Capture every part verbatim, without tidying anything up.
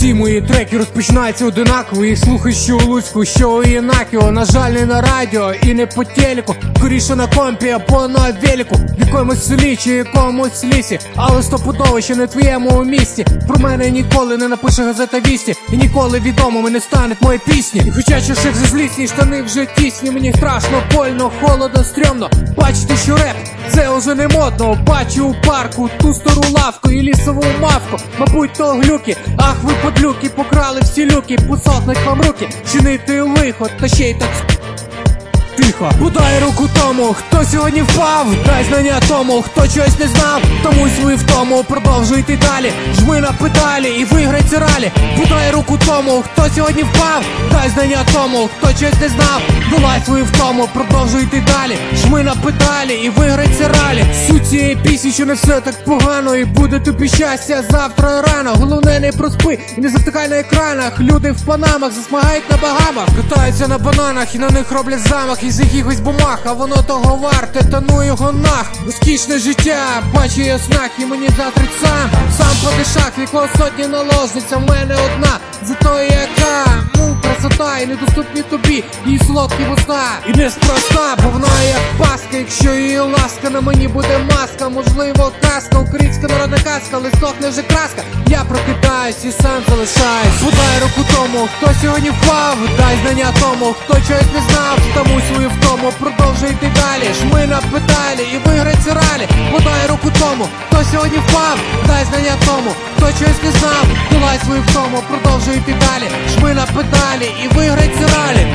Всі мої треки розпочинаються одинаково. Їх слухай, що у Луцьку, що у Єнакіо. На жаль, не на радіо і не по телеку, скоріше на компі або на велику. В якомусь селі чи якомусь лісі, але стопудово ще не в твоєму місті. Про мене ніколи не напише газета Вісті, і ніколи відомими не стануть мої пісні. І хоча чаши вже злісні, штани вже тісні, мені страшно, больно, холодно, стрьомно. Бачите, що реп це уже не модно. Бачу у парку ту стару лавку і лісову мавку. Мабуть, то глюки, ах ви подлюки, покрали всі люки, посохнуть вам руки, чинити виход, та ще й так тихо. Подай руку тому, хто сьогодні впав, дай знання тому, хто чогось не знав. Тому й свою втому продовжуй йти далі, жми на педалі і виграй ці ралі. Подай руку тому, хто сьогодні впав, дай знання тому, хто чогось не знав. Долай свою втому, продовжуй йти далі, жми на педалі і виграй ці ралі. Суть цієї пісні, що не все так погано, і буде тобі щастя завтра рано. Головне, не проспи і не завтикай на екранах. Люди в панамах засмагають на багамах, катаються на бананах і на них роблять замах із якихось бумаг, а воно того варте, та ну його нах. Розкішне життя, бачу я знак, і мені затрить сам. Сам подишах, вікла сотні наложниця, в мене одна, зато яка, ну, красота, і недоступні тобі, її солодкі вуста. І неспроста, бо вона як паска, якщо її ласка, на мені буде маска. Можливо, казка, українська народна казка, але сохне вже краска. Я прокидаюсь і сам залишаюсь. Подай руку тому, хто сьогодні впав, дай знання тому, хто чогось не знав. Тому свою втому продовжуй йти далі, жми на педалі і виграй ці ралі. Подай руку тому, хто сьогодні впав, дай знання тому, хто чогось не знав. Долай свою втому, продовжуй йти далі, жми на педалі і виграй ці ралі.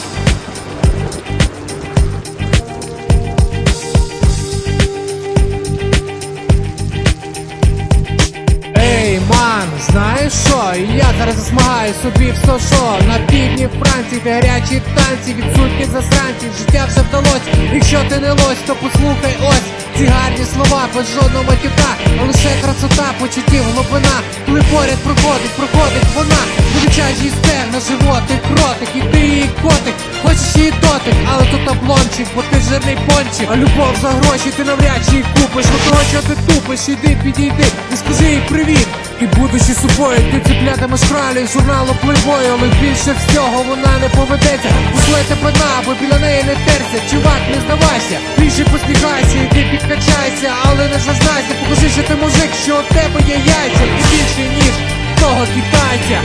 Ей, ман, знаєш що? Я зараз засмагаю собі все що. На півдні Франції, де гарячі танці, відсутні засранці, життя вже вдалося. Якщо ти не лось, то послухай ось ці гарні слова, без жодного матюка, а лише красота, почуттів, глибина. Коли поряд проходить, проходить вона, вивчаєш її стегна, животик, ротик, і ти її котик. Хочеш її дотик, але тут обломчик, бо ти жирний пончик. А любов за гроші ти навряд чи її купиш. Ну того, що ти тупиш, іди, підійди і скажи їй привіт. І будучи собою, ти цеплятимеш кралі з журналу Playboy, але більше всього вона не поведеться. Пошле тебе на, бо біля неї не терся. Чувак, не здавайся, більше посміхайся, іди підкачайся, але не зазнайся. Покажи, що ти мужик, що у тебе є яйця, і більше ніж того китайця.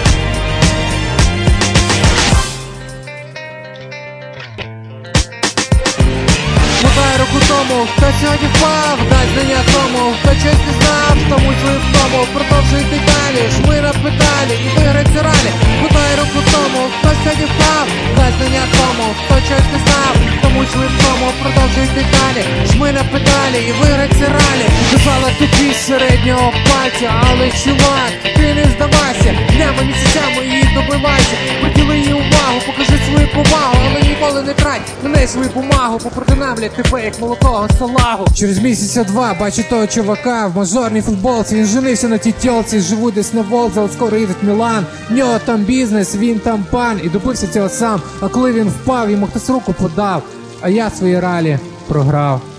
Подай руку тому, хто сьогодні впав, дай знання тому, хто чогось не знав. Тому свою втому, продовжуй йти далі, жми на педалі і виграй ці ралі. Подай руку тому, хто сьогодні впав, дай знання тому, хто чогось не знав. Тому свою втому, продовжуй йти далі, жми на педалі і виграй ці ралі. Казала тобі з середнього пальця, але чувак, ти не здавайся, днями, місяцями її добивайся. Приділи їй увагу, покажи свою повагу, але ніколи не трать на неї свою бумагу, попродинамлять тебе як молокого салагу. Через місяця два бачу того чувака в мажорній футболці. Він женився на тій тьолці, живуть десь на Волзі, от скоро їдуть в Мілан. В нього там бізнес, він там пан, і добився цього сам. А коли він впав, йому хтось руку подав, а я свої ралі програв.